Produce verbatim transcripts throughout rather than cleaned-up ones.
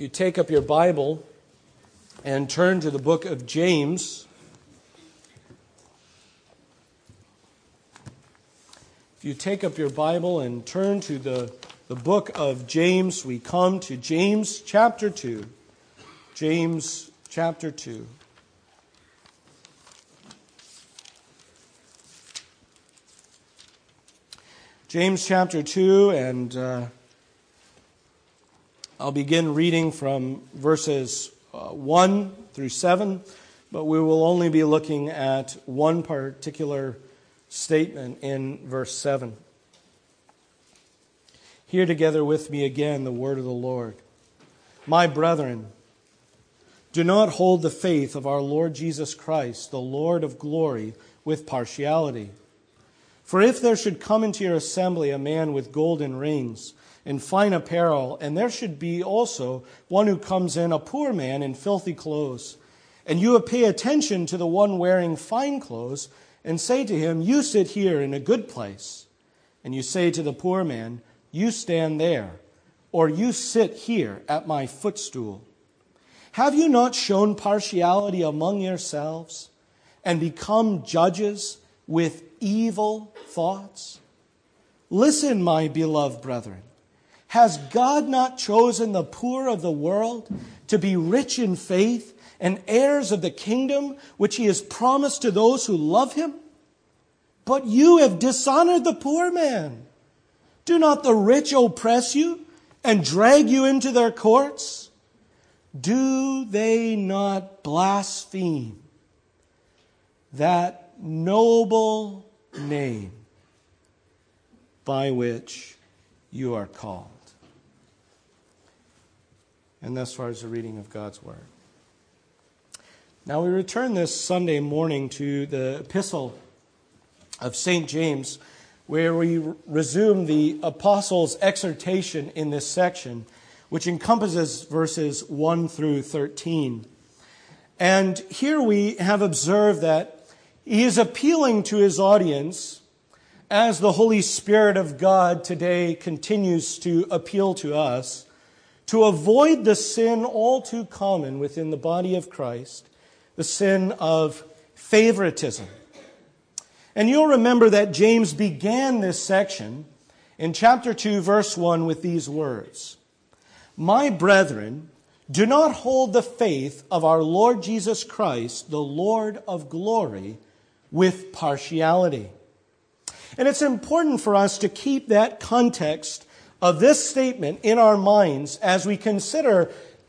you take up your Bible and turn to the book of James, if you take up your Bible and turn to the, the book of James, we come to James chapter two. James chapter two. James chapter two, and uh, I'll begin reading from verses uh, one through seven, but we will only be looking at one particular statement in verse seven. Hear together with me again the word of the Lord. My brethren, do not hold the faith of our Lord Jesus Christ, the Lord of glory, with partiality. For if there should come into your assembly a man with golden rings and fine apparel, and there should be also one who comes in, a poor man in filthy clothes, and you pay attention to the one wearing fine clothes, and say to him, you sit here in a good place, and you say to the poor man, you stand there, or you sit here at my footstool. Have you not shown partiality among yourselves, and become judges with evil thoughts? Listen, my beloved brethren. Has God not chosen the poor of the world to be rich in faith and heirs of the kingdom which he has promised to those who love him? But you have dishonored the poor man. Do not the rich oppress you and drag you into their courts? Do they not blaspheme that noble name by which you are called? And thus far as the reading of God's Word. Now we return this Sunday morning to the epistle of Saint James, where we resume the apostle's exhortation in this section, which encompasses verses one through thirteen. And here we have observed that he is appealing to his audience as the Holy Spirit of God today continues to appeal to us to avoid the sin all too common within the body of Christ, the sin of favoritism. And you'll remember that James began this section in chapter two, verse one with these words. My brethren, do not hold the faith of our Lord Jesus Christ, the Lord of glory, with partiality. And it's important for us to keep that context of this statement in our minds as we consider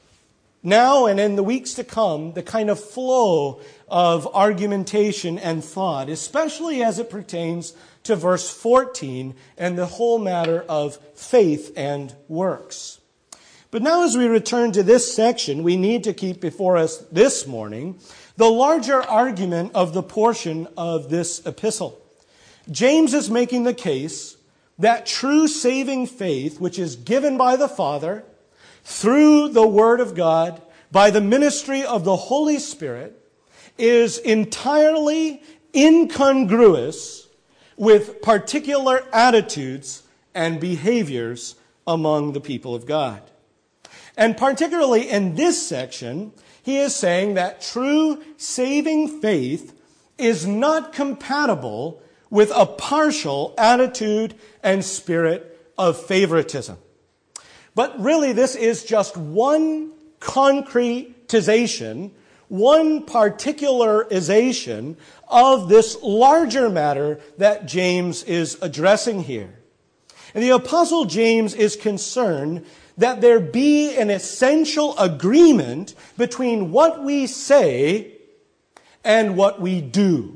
now and in the weeks to come the kind of flow of argumentation and thought, especially as it pertains to verse fourteen and the whole matter of faith and works. But now as we return to this section, we need to keep before us this morning the larger argument of the portion of this epistle. James is making the case that true saving faith, which is given by the Father through the Word of God, by the ministry of the Holy Spirit, is entirely incongruous with particular attitudes and behaviors among the people of God. And particularly in this section, he is saying that true saving faith is not compatible with a partial attitude and spirit of favoritism. But really, this is just one concretization, one particularization of this larger matter that James is addressing here. And the Apostle James is concerned that there be an essential agreement between what we say and what we do.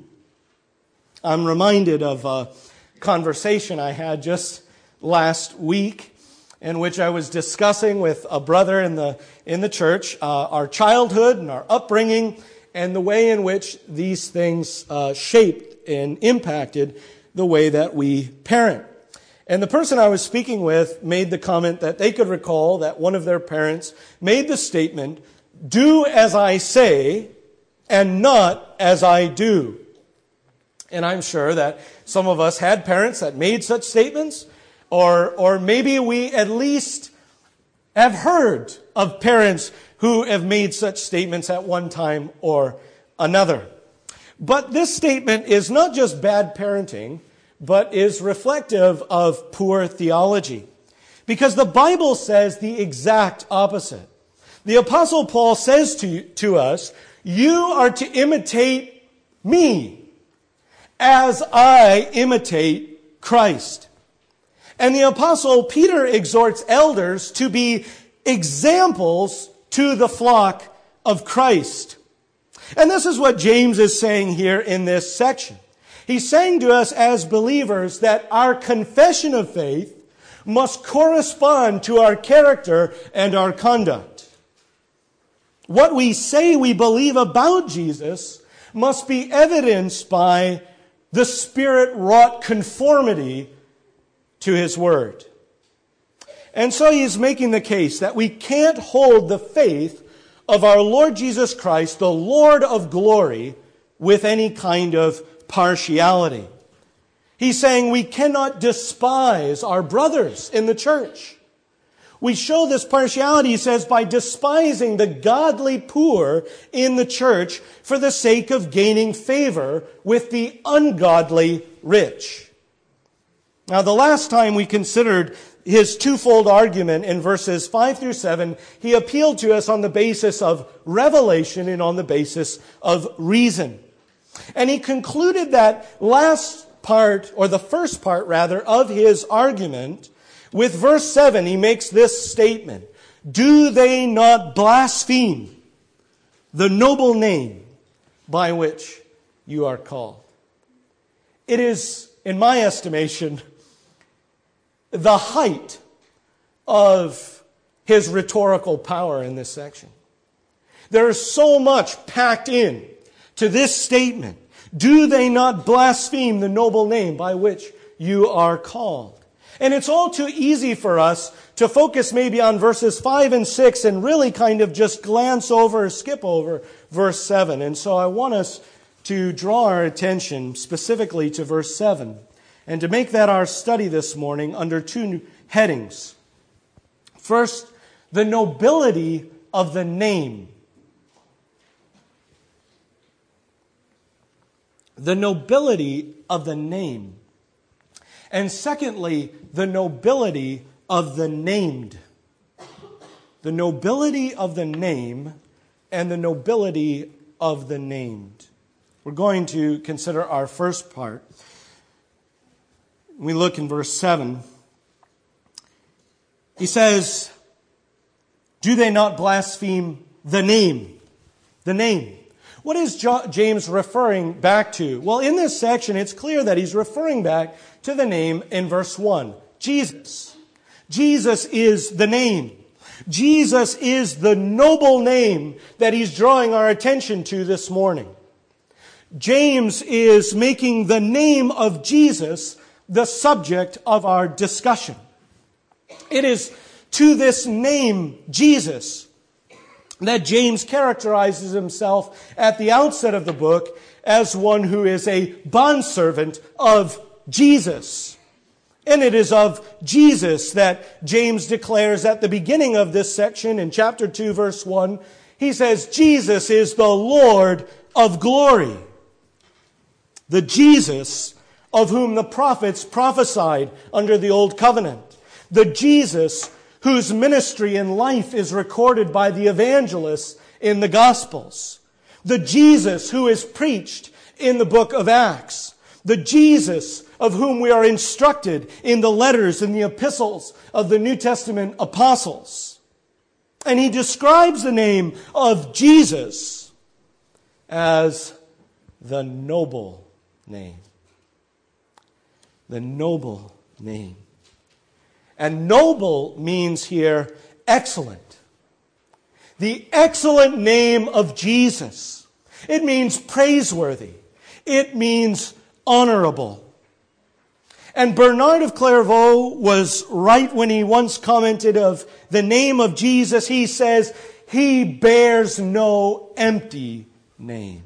I'm reminded of a conversation I had just last week in which I was discussing with a brother in the in the church uh, our childhood and our upbringing and the way in which these things uh, shaped and impacted the way that we parent. And the person I was speaking with made the comment that they could recall that one of their parents made the statement, "Do as I say and not as I do." And I'm sure that some of us had parents that made such statements, or or maybe we at least have heard of parents who have made such statements at one time or another. But this statement is not just bad parenting, but is reflective of poor theology. Because the Bible says the exact opposite. The Apostle Paul says to, to us, you are to imitate me as I imitate Christ. And the Apostle Peter exhorts elders to be examples to the flock of Christ. And this is what James is saying here in this section. He's saying to us as believers that our confession of faith must correspond to our character and our conduct. What we say we believe about Jesus must be evidenced by the Spirit-wrought conformity to His Word. And so he's making the case that we can't hold the faith of our Lord Jesus Christ, the Lord of glory, with any kind of partiality. He's saying we cannot despise our brothers in the church. We show this partiality, he says, by despising the godly poor in the church for the sake of gaining favor with the ungodly rich. Now, the last time we considered his twofold argument in verses five through seven, he appealed to us on the basis of revelation and on the basis of reason. And he concluded that last part, or the first part rather, of his argument with verse seven. He makes this statement: do they not blaspheme the noble name by which you are called? It is, in my estimation, the height of his rhetorical power in this section. There is so much packed in to this statement. Do they not blaspheme the noble name by which you are called? And it's all too easy for us to focus maybe on verses five and six and really kind of just glance over or skip over verse seven. And so I want us to draw our attention specifically to verse seven. And to make that our study this morning under two headings. First, the nobility of the name. The nobility of the name. And secondly, the nobility of the named. The nobility of the name and the nobility of the named. We're going to consider our first part. We look in verse seven. He says, do they not blaspheme the name? The name. What is James referring back to? Well, in this section, it's clear that he's referring back to the name in verse one. Jesus. Jesus is the name. Jesus is the noble name that he's drawing our attention to this morning. James is making the name of Jesus the subject of our discussion. It is to this name, Jesus, that James characterizes himself at the outset of the book as one who is a bondservant of Jesus. And it is of Jesus that James declares at the beginning of this section in chapter two, verse one. He says, Jesus is the Lord of glory. The Jesus of whom the prophets prophesied under the Old Covenant. The Jesus whose ministry and life is recorded by the evangelists in the Gospels. The Jesus who is preached in the book of Acts. The Jesus of whom we are instructed in the letters and the epistles of the New Testament apostles. And he describes the name of Jesus as the noble name. The noble name. And noble means here excellent. The excellent name of Jesus. It means praiseworthy. It means honorable. And Bernard of Clairvaux was right when he once commented of the name of Jesus. He says, he bears no empty name.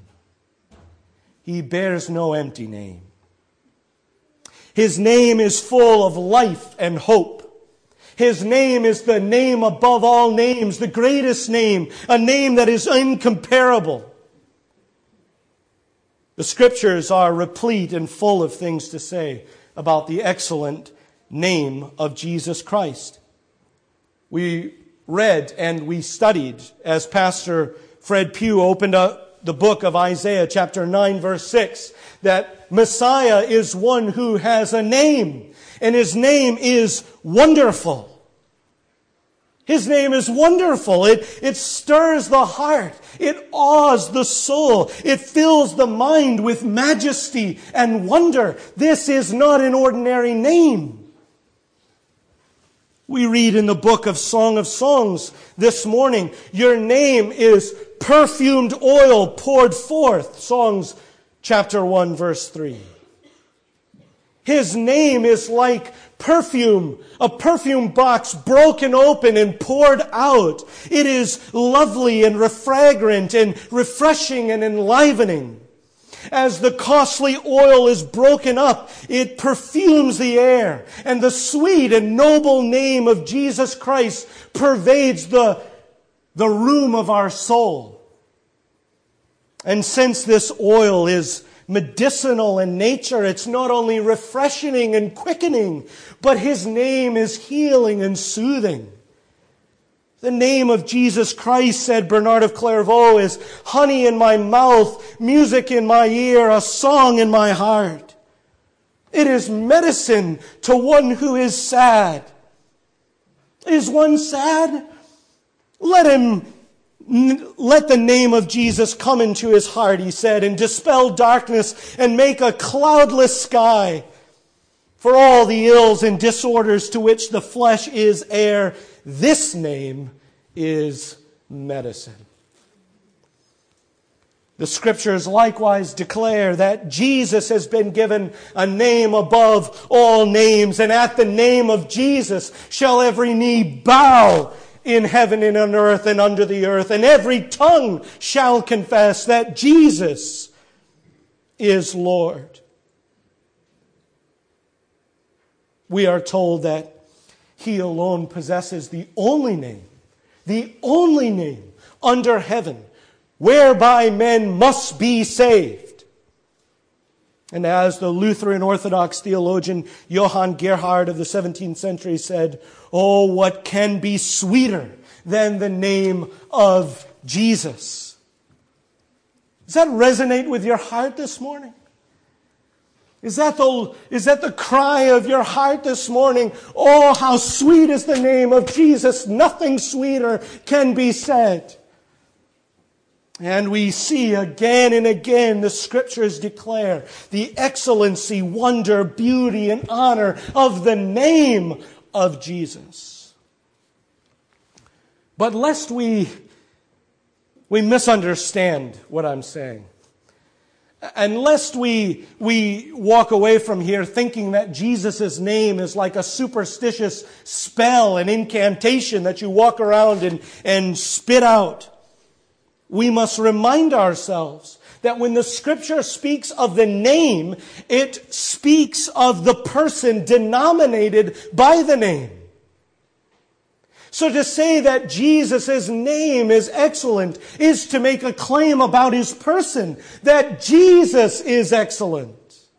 He bears no empty name. His name is full of life and hope. His name is the name above all names, the greatest name, a name that is incomparable. The Scriptures are replete and full of things to say about the excellent name of Jesus Christ. We read and we studied as Pastor Fred Pugh opened up the book of Isaiah chapter nine verse six that Messiah is one who has a name, and His name is Wonderful. His name is wonderful. It, it stirs the heart. It awes the soul. It fills the mind with majesty and wonder. This is not an ordinary name. We read in the book of Song of Songs this morning, your name is perfumed oil poured forth. Songs chapter one verse three. His name is like perfume, a perfume box broken open and poured out. It is lovely and refragrant and refreshing and enlivening. As the costly oil is broken up, it perfumes the air, and the sweet and noble name of Jesus Christ pervades the, the room of our soul. And since this oil is medicinal in nature, it's not only refreshing and quickening, but His name is healing and soothing. The name of Jesus Christ, said Bernard of Clairvaux, is honey in my mouth, music in my ear, a song in my heart. It is medicine to one who is sad. Is one sad? Let him Let the name of Jesus come into his heart, he said, and dispel darkness and make a cloudless sky. For all the ills and disorders to which the flesh is heir, this name is medicine. The Scriptures likewise declare that Jesus has been given a name above all names, and at the name of Jesus shall every knee bow in heaven and on earth and under the earth, and every tongue shall confess that Jesus is Lord. We are told that He alone possesses the only name, the only name under heaven, whereby men must be saved. And as the Lutheran Orthodox theologian Johann Gerhard of the seventeenth century said, oh, what can be sweeter than the name of Jesus? Does that resonate with your heart this morning? Is that the, is that the cry of your heart this morning? Oh, how sweet is the name of Jesus. Nothing sweeter can be said. And we see again and again the Scriptures declare the excellency, wonder, beauty, and honor of the name of Jesus. But lest we, we misunderstand what I'm saying, and lest we, we walk away from here thinking that Jesus' name is like a superstitious spell, an incantation that you walk around and, and spit out, we must remind ourselves that when the Scripture speaks of the name, it speaks of the person denominated by the name. So to say that Jesus' name is excellent is to make a claim about His person, that Jesus is excellent.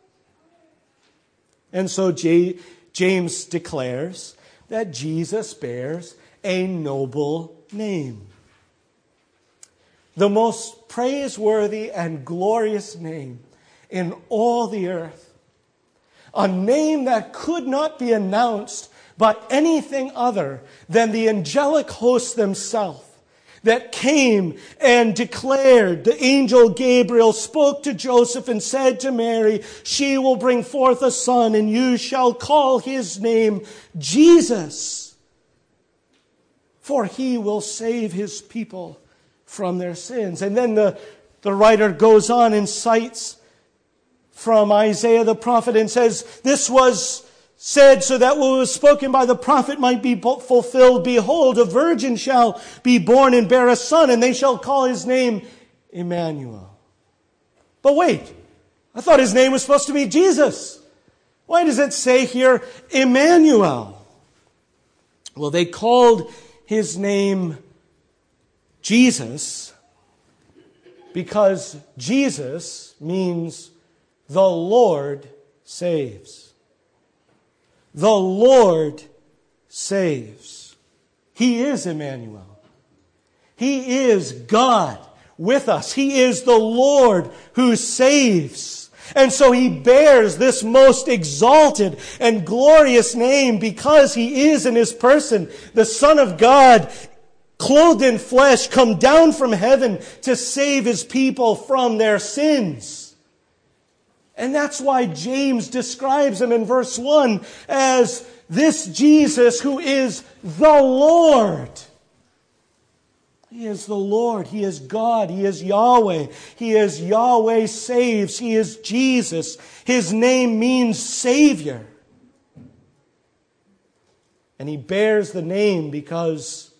And so J- James declares that Jesus bears a noble name. The most praiseworthy and glorious name in all the earth. A name that could not be announced by anything other than the angelic hosts themselves that came and declared. The angel Gabriel spoke to Joseph and said to Mary, she will bring forth a son, and you shall call his name Jesus, for he will save his people from their sins. And then the, the writer goes on and cites from Isaiah the prophet and says, this was said so that what was spoken by the prophet might be fulfilled. Behold, a virgin shall be born and bear a son, and they shall call his name Emmanuel. But wait, I thought his name was supposed to be Jesus. Why does it say here Emmanuel? Well, they called his name Jesus because Jesus means the Lord saves. The Lord saves. He is Emmanuel. He is God with us. He is the Lord who saves. And so he bears this most exalted and glorious name because he is in his person the Son of God, clothed in flesh, come down from heaven to save his people from their sins. And that's why James describes him in verse one as this Jesus who is the Lord. He is the Lord. He is God. He is Yahweh. He is Yahweh saves. He is Jesus. His name means Savior. And he bears the name because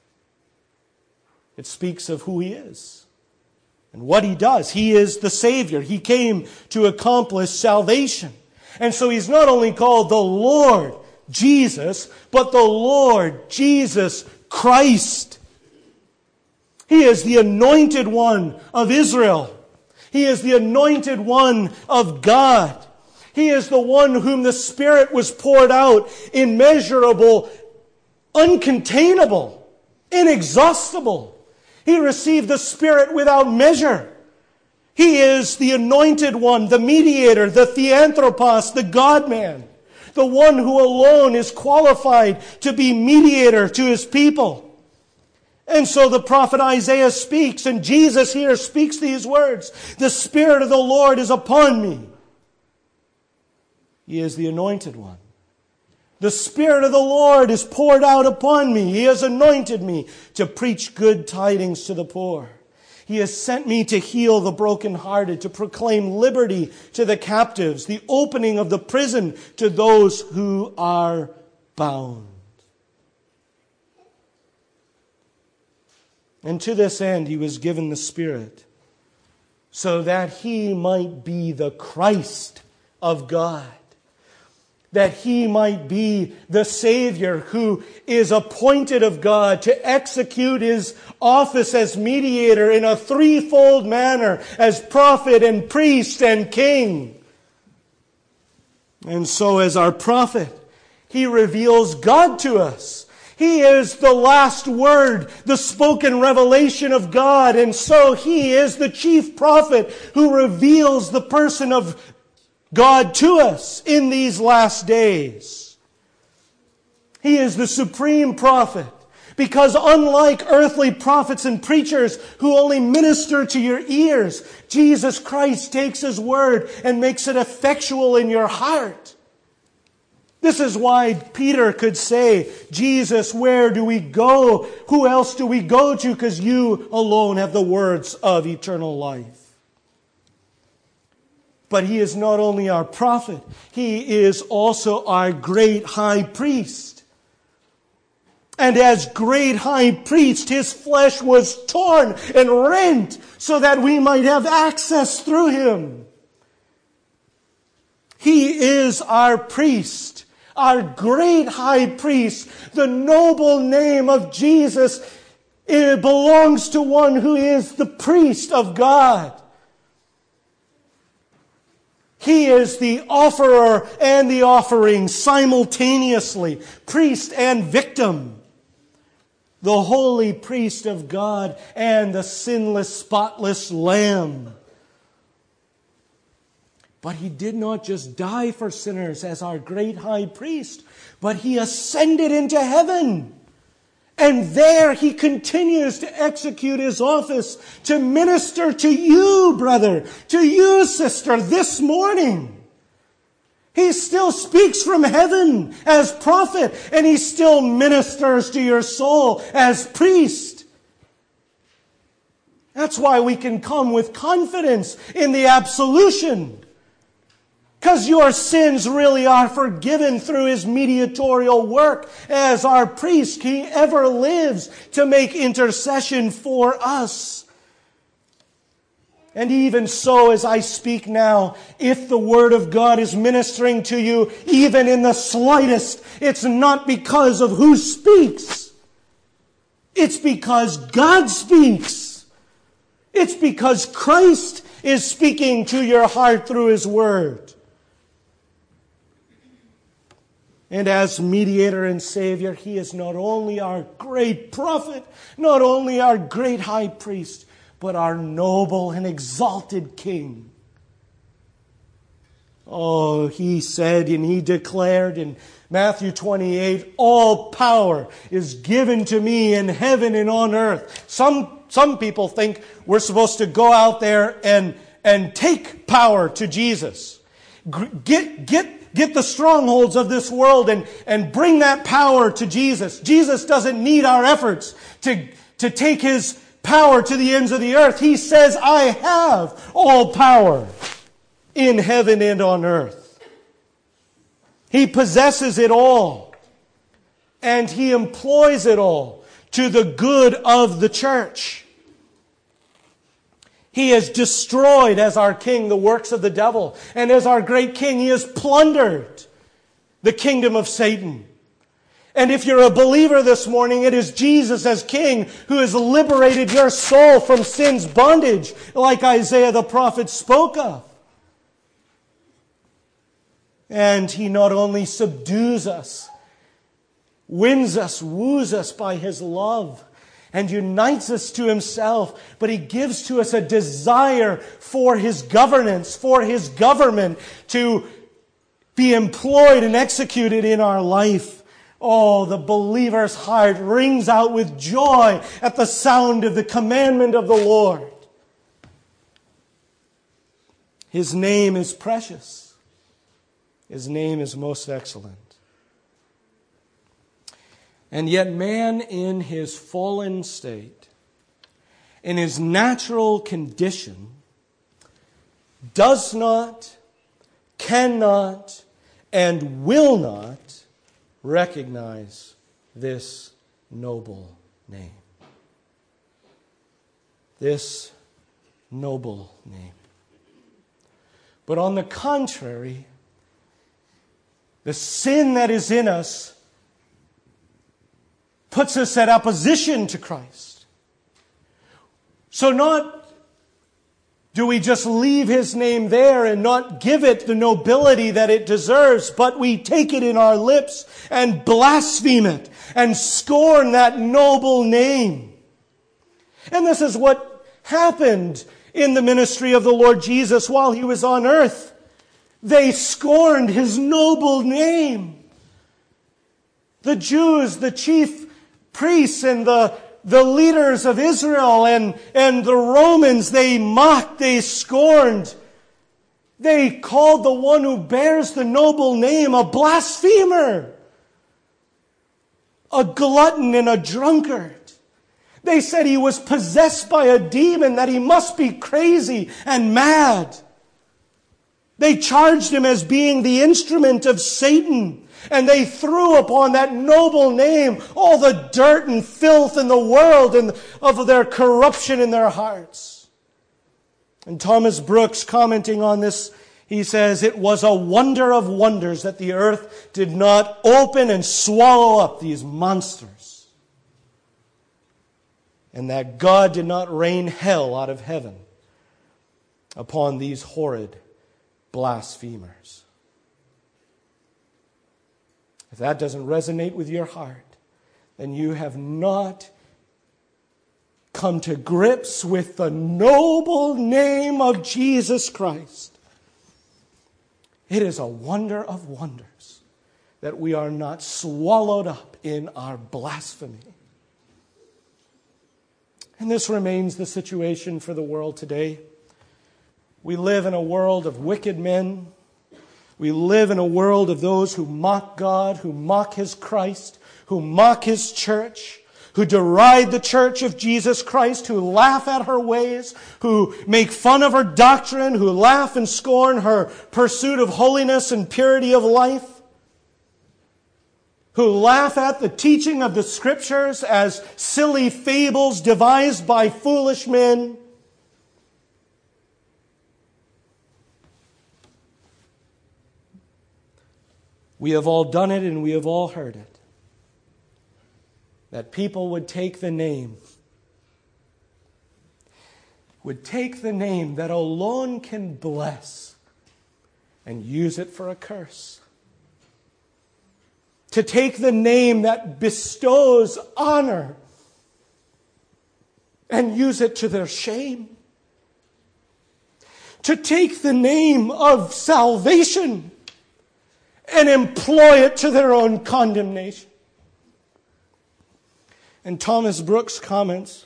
it speaks of who he is and what he does. He is the Savior. He came to accomplish salvation. And so he's not only called the Lord Jesus, but the Lord Jesus Christ. He is the anointed one of Israel. He is the anointed one of God. He is the one whom the Spirit was poured out, immeasurable, uncontainable, inexhaustible. He received the Spirit without measure. He is the anointed one, the mediator, the theanthropos, the God-man, the one who alone is qualified to be mediator to his people. And so the prophet Isaiah speaks, and Jesus here speaks these words. The Spirit of the Lord is upon me. He is the anointed one. The Spirit of the Lord is poured out upon me. He has anointed me to preach good tidings to the poor. He has sent me to heal the brokenhearted, to proclaim liberty to the captives, the opening of the prison to those who are bound. And to this end he was given the Spirit, so that he might be the Christ of God, that he might be the Savior who is appointed of God to execute his office as mediator in a threefold manner, as prophet and priest and king. And so as our prophet, he reveals God to us. He is the last word, the spoken revelation of God. And so he is the chief prophet who reveals the person of God to us in these last days. He is the supreme prophet because unlike earthly prophets and preachers who only minister to your ears, Jesus Christ takes his word and makes it effectual in your heart. This is why Peter could say, Jesus, where do we go? Who else do we go to? Because you alone have the words of eternal life. But he is not only our prophet, he is also our great high priest. And as great high priest, his flesh was torn and rent so that we might have access through him. He is our priest. Our great high priest, the noble name of Jesus, it belongs to one who is the priest of God. He is the offerer and the offering simultaneously, priest and victim. The holy priest of God and the sinless, spotless Lamb. But he did not just die for sinners as our great high priest, but he ascended into heaven. And there he continues to execute his office to minister to you, brother, to you, sister, this morning. He still speaks from heaven as prophet, and he still ministers to your soul as priest. That's why we can come with confidence in the absolution. Because your sins really are forgiven through his mediatorial work as our priest. He ever lives to make intercession for us. And even so, as I speak now, if the Word of God is ministering to you, even in the slightest, it's not because of who speaks. It's because God speaks. It's because Christ is speaking to your heart through His Word. And as mediator and Savior, He is not only our great prophet, not only our great high priest, but our noble and exalted King. Oh, He said and He declared in Matthew twenty-eight, all power is given to me in heaven and on earth. Some, some people think we're supposed to go out there and, and take power to Jesus. Get, get, get the strongholds of this world and, and bring that power to Jesus. Jesus doesn't need our efforts to, to take His power to the ends of the earth. He says, I have all power in heaven and on earth. He possesses it all. And He employs it all to the good of the church. He has destroyed, as our King, the works of the devil. And as our great King, He has plundered the kingdom of Satan. And if you're a believer this morning, it is Jesus as King who has liberated your soul from sin's bondage, like Isaiah the prophet spoke of. And He not only subdues us, wins us, woos us by His love, and unites us to Himself, but He gives to us a desire for His governance, for His government to be employed and executed in our life. Oh, the believer's heart rings out with joy at the sound of the commandment of the Lord. His name is precious. His name is most excellent. And yet man in his fallen state, in his natural condition, does not, cannot, and will not recognize this noble name. This noble name. But on the contrary, the sin that is in us puts us at opposition to Christ. So not do we just leave His name there and not give it the nobility that it deserves, but we take it in our lips and blaspheme it and scorn that noble name. And this is what happened in the ministry of the Lord Jesus while He was on earth. They scorned His noble name. The Jews, the chief priests and the The leaders of Israel and, and the Romans, they mocked, they scorned. They called the one who bears the noble name a blasphemer, a glutton and a drunkard. They said he was possessed by a demon, that he must be crazy and mad. They charged Him as being the instrument of Satan. And they threw upon that noble name all the dirt and filth in the world and of their corruption in their hearts. And Thomas Brooks, commenting on this, he says, it was a wonder of wonders that the earth did not open and swallow up these monsters. And that God did not rain hell out of heaven upon these horrid blasphemers. If that doesn't resonate with your heart, then you have not come to grips with the noble name of Jesus Christ. It is a wonder of wonders that we are not swallowed up in our blasphemy. And this remains the situation for the world today. We live in a world of wicked men. We live in a world of those who mock God, who mock His Christ, who mock His church, who deride the church of Jesus Christ, who laugh at her ways, who make fun of her doctrine, who laugh and scorn her pursuit of holiness and purity of life, who laugh at the teaching of the Scriptures as silly fables devised by foolish men. We have all done it and we have all heard it. That people would take the name, would take the name that alone can bless and use it for a curse. To take the name that bestows honor and use it to their shame. To take the name of salvation and employ it to their own condemnation. And Thomas Brooks comments,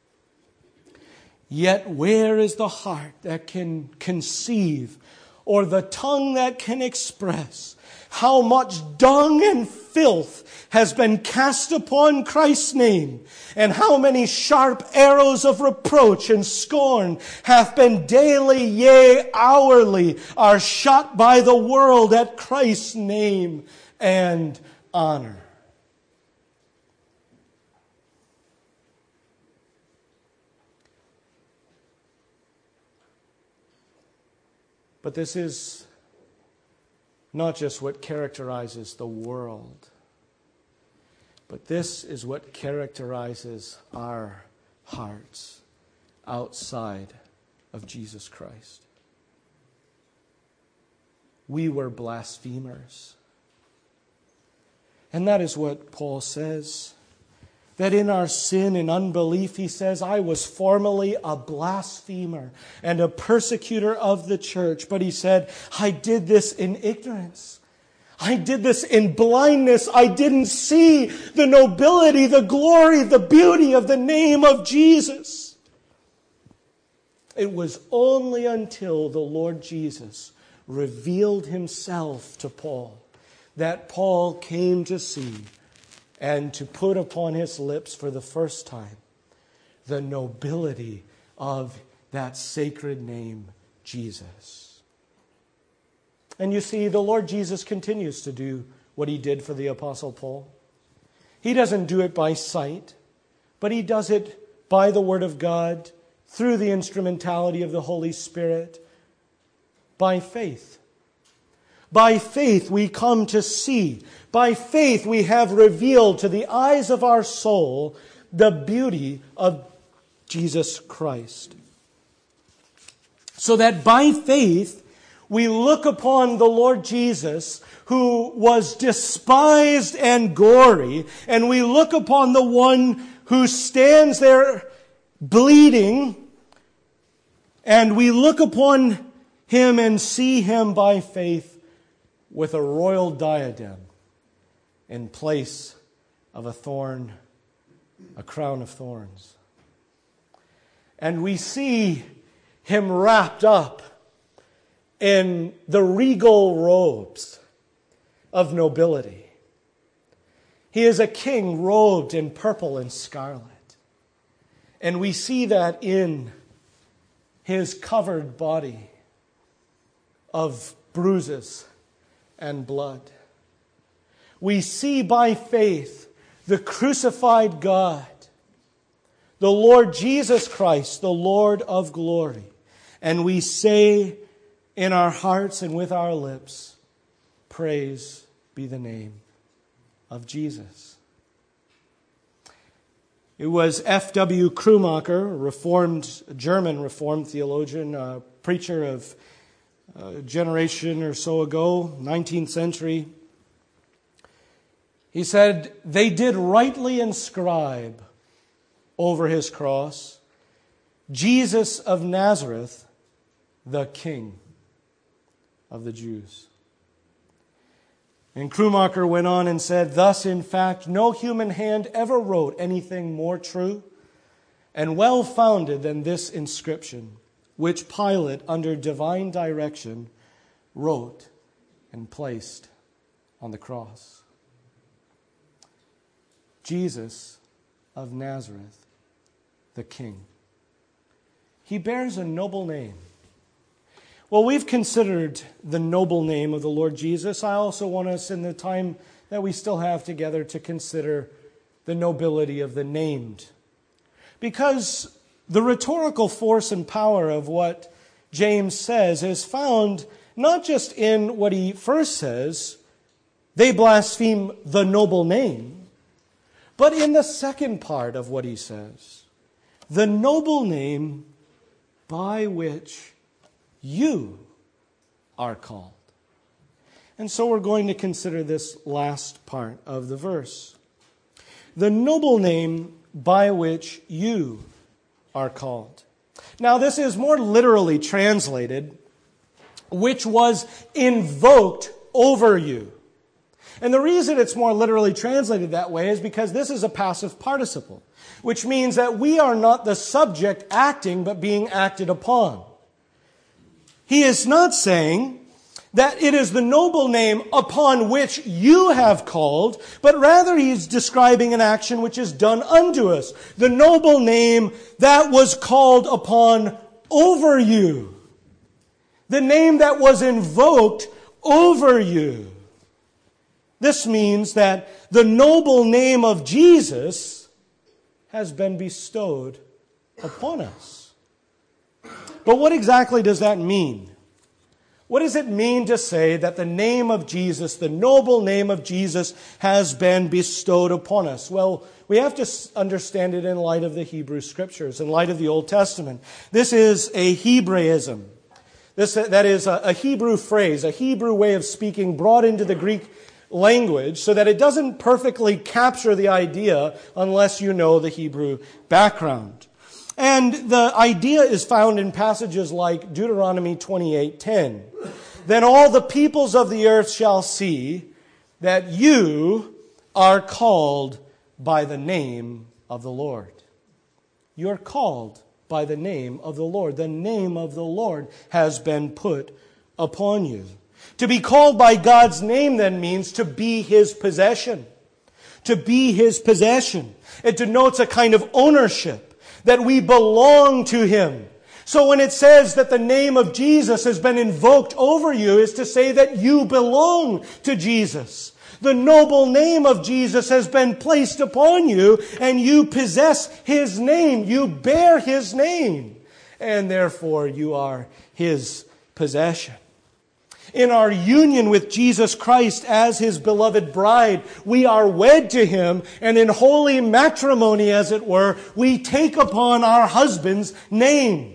"Yet where is the heart that can conceive, or the tongue that can express how much dung and filth has been cast upon Christ's name, and how many sharp arrows of reproach and scorn hath been daily, yea, hourly, are shot by the world at Christ's name and honor." But this is not just what characterizes the world, but this is what characterizes our hearts outside of Jesus Christ. We were blasphemers. And that is what Paul says. That in our sin and unbelief, he says, I was formerly a blasphemer and a persecutor of the church. But he said, I did this in ignorance. I did this in blindness. I didn't see the nobility, the glory, the beauty of the name of Jesus. It was only until the Lord Jesus revealed himself to Paul that Paul came to see and to put upon his lips for the first time the nobility of that sacred name, Jesus. And you see, the Lord Jesus continues to do what he did for the Apostle Paul. He doesn't do it by sight, but he does it by the Word of God, through the instrumentality of the Holy Spirit, by faith. By faith we come to see. By faith we have revealed to the eyes of our soul the beauty of Jesus Christ. So that by faith we look upon the Lord Jesus, who was despised and gory, and we look upon the one who stands there bleeding, and we look upon him and see him by faith with a royal diadem in place of a thorn, a crown of thorns. And we see him wrapped up in the regal robes of nobility. He is a king robed in purple and scarlet. And we see that in his covered body of bruises and blood. We see by faith the crucified God, the Lord Jesus Christ, the Lord of glory. And we say in our hearts and with our lips, praise be the name of Jesus. It was F W Krummacher, a reformed, a German Reformed theologian, a preacher of a generation or so ago, nineteenth century. He said, they did rightly inscribe over his cross, Jesus of Nazareth, the King of the Jews. And Krummacher went on and said, thus, in fact, no human hand ever wrote anything more true and well-founded than this inscription, which Pilate, under divine direction, wrote and placed on the cross. Jesus of Nazareth, the King. He bears a noble name. Well, we've considered the noble name of the Lord Jesus. I also want us, in the time that we still have together, to consider the nobility of the named. Because the rhetorical force and power of what James says is found not just in what he first says, They blaspheme the noble name. But in the second part of what he says, the noble name by which you are called. And so we're going to consider this last part of the verse. The noble name by which you are called. Now, this is more literally translated, which was invoked over you. And the reason it's more literally translated that way is because this is a passive participle, which means that we are not the subject acting, but being acted upon. He is not saying that it is the noble name upon which you have called, but rather he is describing an action which is done unto us. The noble name that was called upon over you. The name that was invoked over you. This means that the noble name of Jesus has been bestowed upon us. But what exactly does that mean? What does it mean to say that the name of Jesus, the noble name of Jesus, has been bestowed upon us? Well, we have to understand it in light of the Hebrew Scriptures, in light of the Old Testament. This is a Hebraism. This, that is a, a Hebrew phrase, a Hebrew way of speaking brought into the Greek language so that it doesn't perfectly capture the idea unless you know the Hebrew background. And the idea is found in passages like Deuteronomy twenty-eight ten. Then all the peoples of the earth shall see that you are called by the name of the Lord. You are called by the name of the Lord. The name of the Lord has been put upon you. To be called by God's name then means to be His possession. To be His possession. It denotes a kind of ownership, that we belong to Him. So when it says that the name of Jesus has been invoked over you, is to say that you belong to Jesus. The noble name of Jesus has been placed upon you, and you possess His name. You bear His name, and therefore you are His possession. In our union with Jesus Christ as His beloved bride, we are wed to Him, and in holy matrimony, as it were, we take upon our husband's name.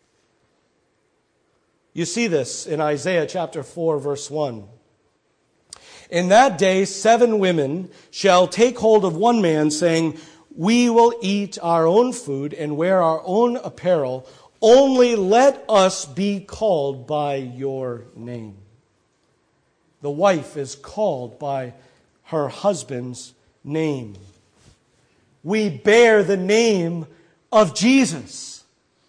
You see this in Isaiah chapter four, verse one. In that day, seven women shall take hold of one man, saying, we will eat our own food and wear our own apparel. Only let us be called by your name. The wife is called by her husband's name. We bear the name of Jesus.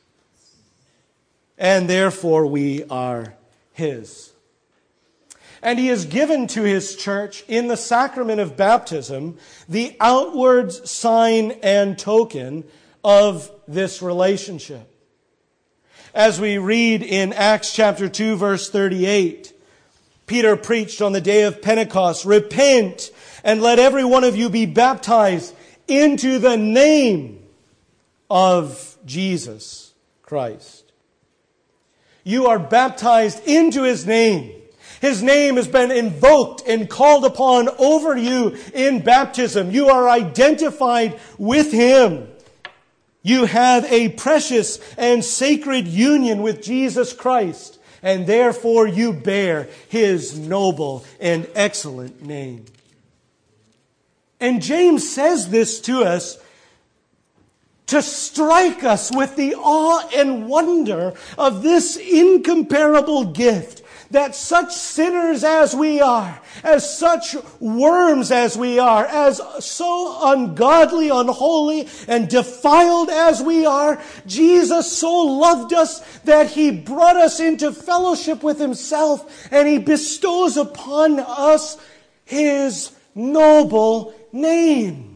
And therefore we are His. And He has given to His church in the sacrament of baptism the outward sign and token of this relationship. As we read in Acts chapter two, verse thirty-eight, Peter preached on the day of Pentecost, repent and let every one of you be baptized into the name of Jesus Christ. You are baptized into His name. His name has been invoked and called upon over you in baptism. You are identified with Him. You have a precious and sacred union with Jesus Christ, and therefore you bear His noble and excellent name. And James says this to us to strike us with the awe and wonder of this incomparable gift, that such sinners as we are, as such worms as we are, as so ungodly, unholy, and defiled as we are, Jesus so loved us that He brought us into fellowship with Himself, and He bestows upon us His noble name.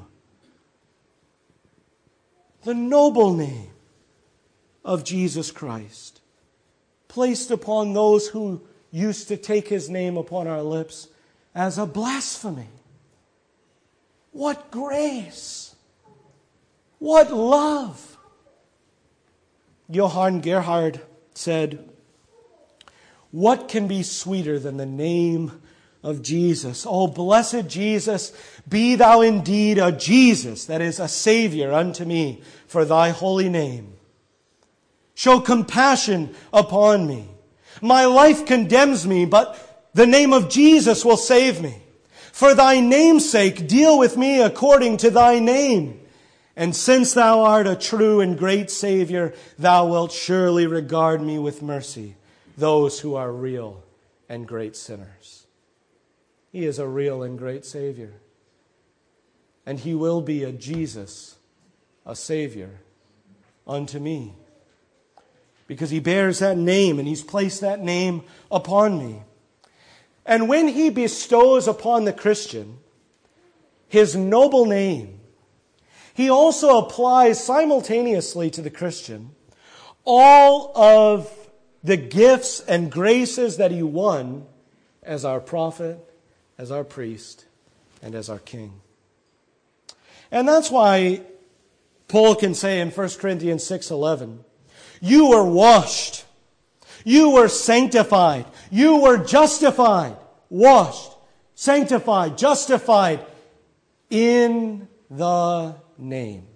The noble name of Jesus Christ, placed upon those who used to take His name upon our lips as a blasphemy. What grace! What love! Johann Gerhard said, what can be sweeter than the name of Jesus. Oh, blessed Jesus, be thou indeed a Jesus, that is, a Savior unto me for thy holy name. Show compassion upon me. My life condemns me, but the name of Jesus will save me. For thy name's sake, deal with me according to thy name. And since thou art a true and great Savior, thou wilt surely regard me with mercy, those who are real and great sinners. He is a real and great Savior. And He will be a Jesus, a Savior unto me. Because He bears that name and He's placed that name upon me. And when He bestows upon the Christian His noble name, He also applies simultaneously to the Christian all of the gifts and graces that He won as our prophet, as our priest, and as our king. And that's why Paul can say in First Corinthians six eleven, you were washed, you were sanctified, you were justified, washed, sanctified, justified in the name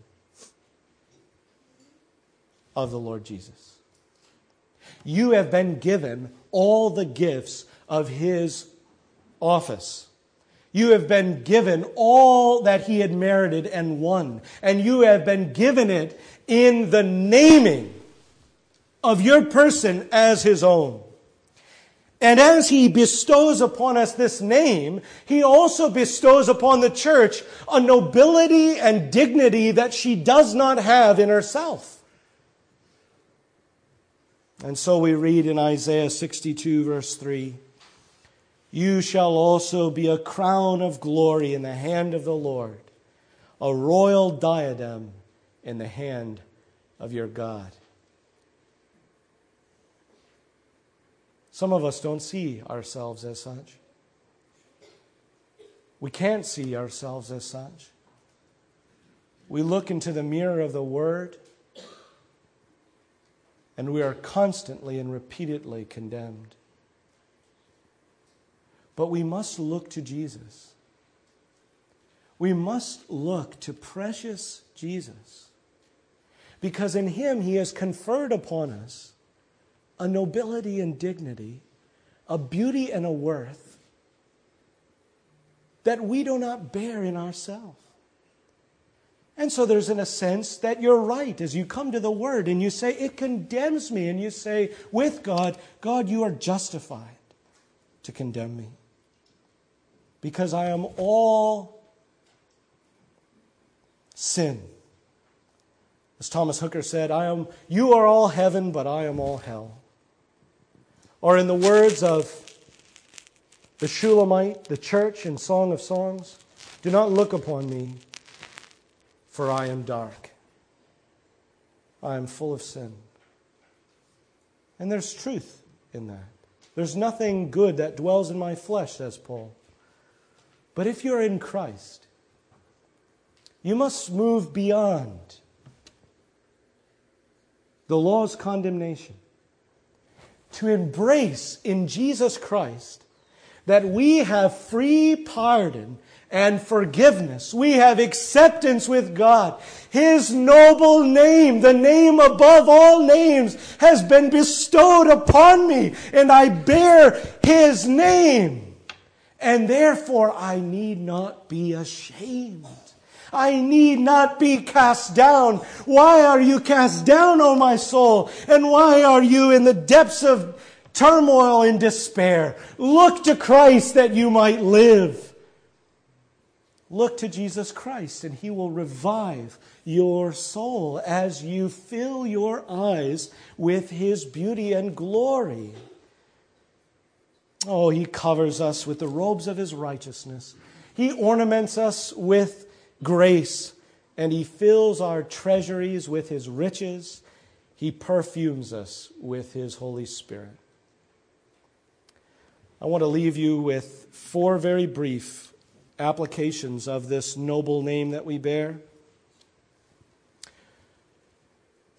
of the Lord Jesus. You have been given all the gifts of His office. You have been given all that He had merited and won. And you have been given it in the naming of your person as His own. And as He bestows upon us this name, He also bestows upon the church a nobility and dignity that she does not have in herself. And so we read in Isaiah sixty-two verse three, you shall also be a crown of glory in the hand of the Lord, a royal diadem in the hand of your God. Some of us don't see ourselves as such. We can't see ourselves as such. We look into the mirror of the Word, and we are constantly and repeatedly condemned. But we must look to Jesus. We must look to precious Jesus, because in Him He has conferred upon us a nobility and dignity, a beauty and a worth that we do not bear in ourselves. And so there's in a sense that you're right as you come to the Word and you say, it condemns me. And you say, with God, God, you are justified to condemn me. Because I am all sin. As Thomas Hooker said, I am, you are all heaven, but I am all hell. Or in the words of the Shulamite, the church in Song of Songs, do not look upon me, for I am dark. I am full of sin. And there's truth in that. There's nothing good that dwells in my flesh, says Paul. But if you're in Christ, you must move beyond the law's condemnation to embrace in Jesus Christ that we have free pardon and forgiveness. We have acceptance with God. His noble name, the name above all names, has been bestowed upon me, and I bear His name. And therefore I need not be ashamed. I need not be cast down. Why are you cast down, O my soul? And why are you in the depths of turmoil and despair? Look to Christ that you might live. Look to Jesus Christ and He will revive your soul as you fill your eyes with His beauty and glory. Oh, He covers us with the robes of His righteousness. He ornaments us with grace, and He fills our treasuries with His riches. He perfumes us with His Holy Spirit. I want to leave you with four very brief applications of this noble name that we bear.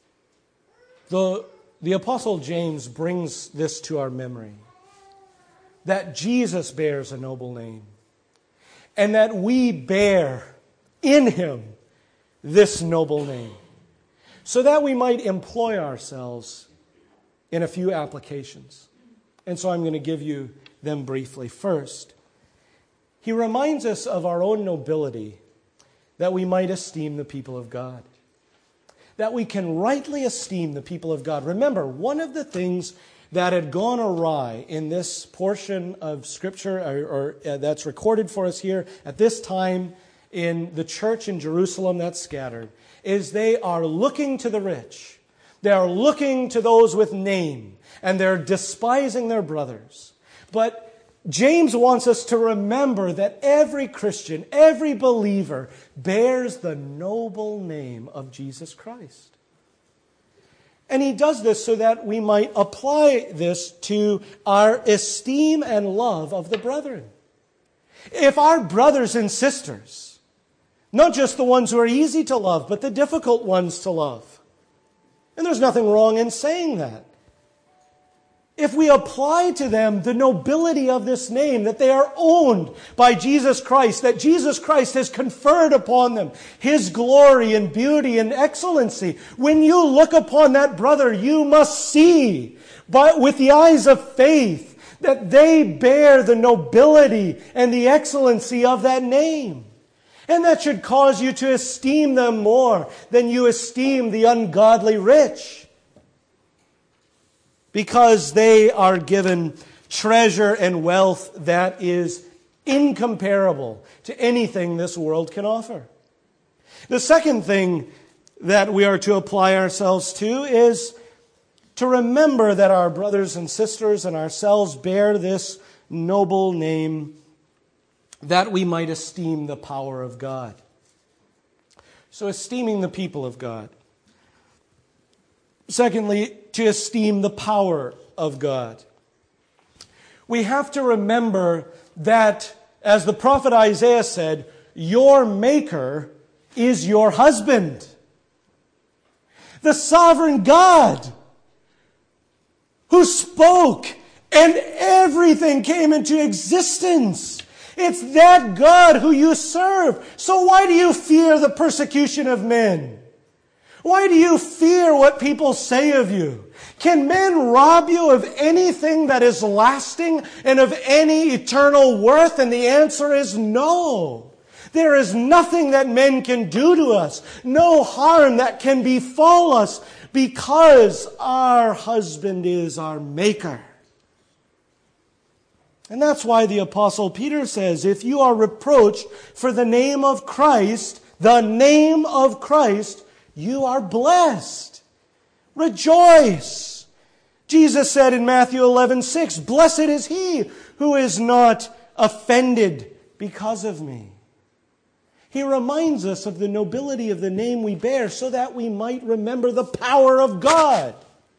The, the Apostle James brings this to our memory. that Jesus bears a noble name, and that we bear in him this noble name, so that we might employ ourselves in a few applications. And so I'm going to give you them briefly. First, he reminds us of our own nobility, that we might esteem the people of God, that we can rightly esteem the people of God. Remember, one of the things that had gone awry in this portion of Scripture, or, or uh, that's recorded for us here at this time in the church in Jerusalem that's scattered, is they are looking to the rich. They are looking to those with name, and they're despising their brothers. But James wants us to remember that every Christian, every believer bears the noble name of Jesus Christ. And he does this so that we might apply this to our esteem and love of the brethren. If our brothers and sisters, not just the ones who are easy to love, but the difficult ones to love, and there's nothing wrong in saying that, if we apply to them the nobility of this name, that they are owned by Jesus Christ, that Jesus Christ has conferred upon them his glory and beauty and excellency, when you look upon that brother, you must see, but with the eyes of faith, that they bear the nobility and the excellency of that name. And that should cause you to esteem them more than you esteem the ungodly rich, because they are given treasure and wealth that is incomparable to anything this world can offer. The second thing that we are to apply ourselves to is to remember that our brothers and sisters and ourselves bear this noble name, that we might esteem the power of God. So esteeming the people of God. Secondly, to esteem the power of God. We have to remember that, as the prophet Isaiah said, your Maker is your husband. The sovereign God who spoke and everything came into existence. It's that God who you serve. So why do you fear the persecution of men? Why do you fear what people say of you? Can men rob you of anything that is lasting and of any eternal worth? And the answer is no. There is nothing that men can do to us, no harm that can befall us, because our husband is our Maker. And that's why the Apostle Peter says, if you are reproached for the name of Christ, the name of Christ, you are blessed. Rejoice. Jesus said in Matthew eleven six, blessed is he who is not offended because of me. He reminds us of the nobility of the name we bear so that we might remember the power of God.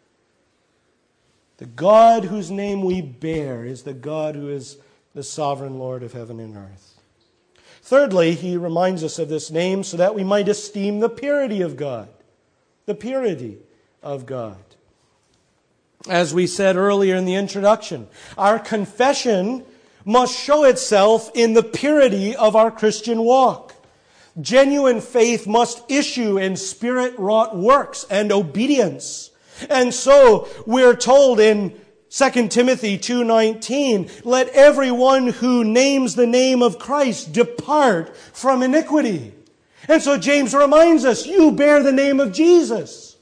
The God whose name we bear is the God who is the sovereign Lord of heaven and earth. Thirdly, he reminds us of this name so that we might esteem the purity of God. The purity of God. As we said earlier in the introduction, our confession must show itself in the purity of our Christian walk. Genuine faith must issue in Spirit-wrought works and obedience. And so we're told in Second Timothy two nineteen, let everyone who names the name of Christ depart from iniquity. And so James reminds us, you bear the name of Jesus.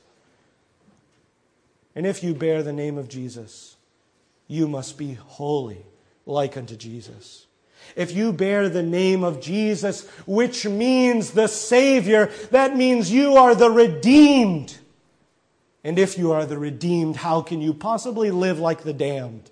And if you bear the name of Jesus, you must be holy, like unto Jesus. If you bear the name of Jesus, which means the Savior, that means you are the redeemed. And if you are the redeemed, how can you possibly live like the damned?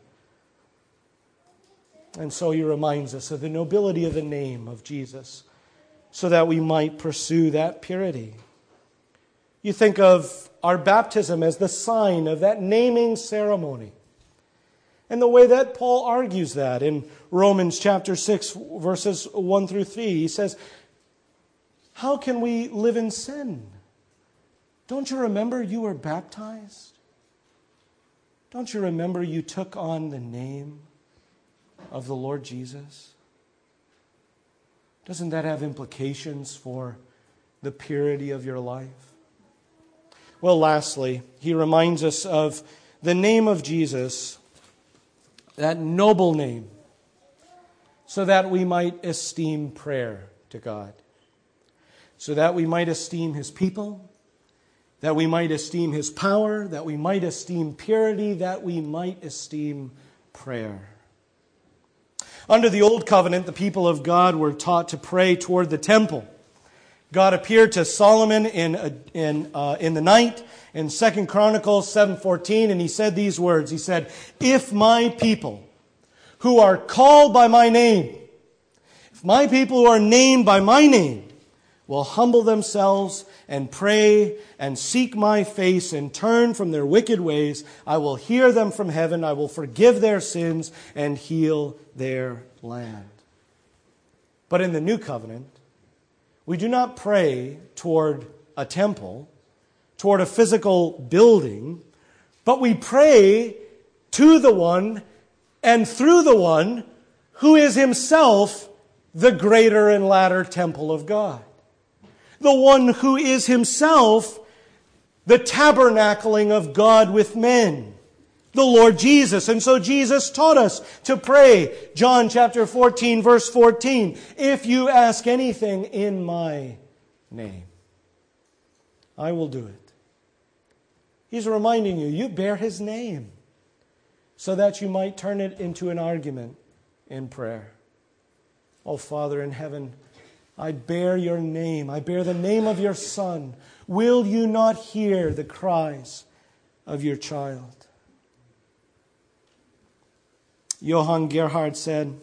And so he reminds us of the nobility of the name of Jesus, so that we might pursue that purity. You think of our baptism as the sign of that naming ceremony. And the way that Paul argues that in Romans chapter six, verses one through three, he says, how can we live in sin? Don't you remember you were baptized? Don't you remember you took on the name of the Lord Jesus? Doesn't that have implications for the purity of your life? Well, lastly, he reminds us of the name of Jesus, that noble name, so that we might esteem prayer to God, so that we might esteem His people, that we might esteem His power, that we might esteem purity, that we might esteem prayer. Under the Old Covenant, the people of God were taught to pray toward the temple. God appeared to Solomon in in uh, in the night in Second Chronicles seven fourteen, and He said these words. He said, "If my people who are called by my name, if my people who are named by my name, will humble themselves and pray and seek my face and turn from their wicked ways, I will hear them from heaven, I will forgive their sins and heal their land." But in the New Covenant, we do not pray toward a temple, toward a physical building, but we pray to the one and through the one who is Himself the greater and latter temple of God. The one who is Himself the tabernacling of God with men, the Lord Jesus. And so Jesus taught us to pray. John chapter fourteen, verse fourteen, "If you ask anything in my name, I will do it." He's reminding you, you bear His name, so that you might turn it into an argument in prayer. Oh, Father in heaven, I bear your name. I bear the name of your Son. Will you not hear the cries of your child? Johann Gerhard said,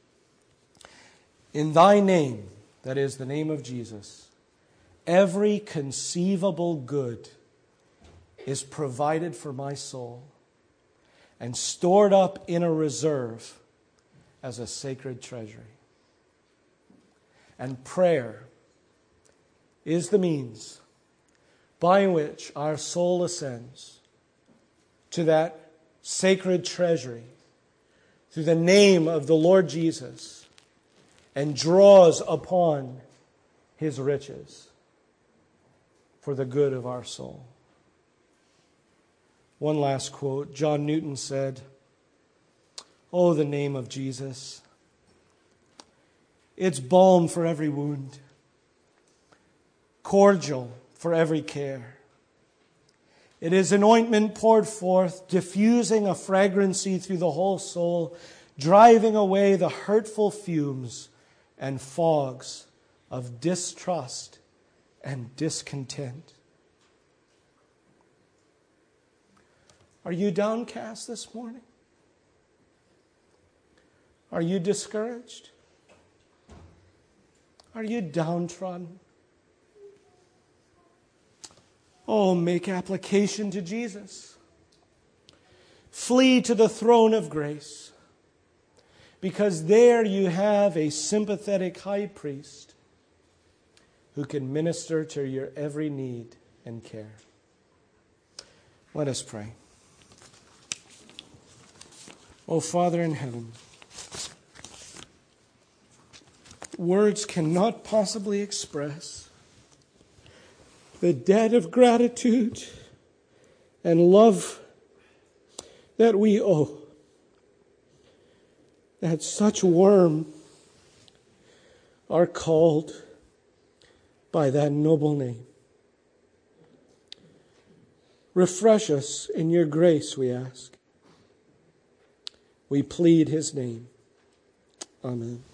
"In thy name," that is the name of Jesus, "every conceivable good is provided for my soul and stored up in a reserve as a sacred treasury." And prayer is the means by which our soul ascends to that sacred treasury through the name of the Lord Jesus and draws upon His riches for the good of our soul. One last quote. John Newton said, "Oh, the name of Jesus. It's balm for every wound, cordial for every care. It is an ointment poured forth, diffusing a fragrancy through the whole soul, driving away the hurtful fumes and fogs of distrust and discontent." Are you downcast this morning? Are you discouraged? Are you downtrodden? Oh, make application to Jesus. Flee to the throne of grace, because there you have a sympathetic high priest who can minister to your every need and care. Let us pray. Oh, Father in heaven, words cannot possibly express the debt of gratitude and love that we owe, that such worm are called by that noble name. Refresh us in your grace, we ask. We plead His name. Amen.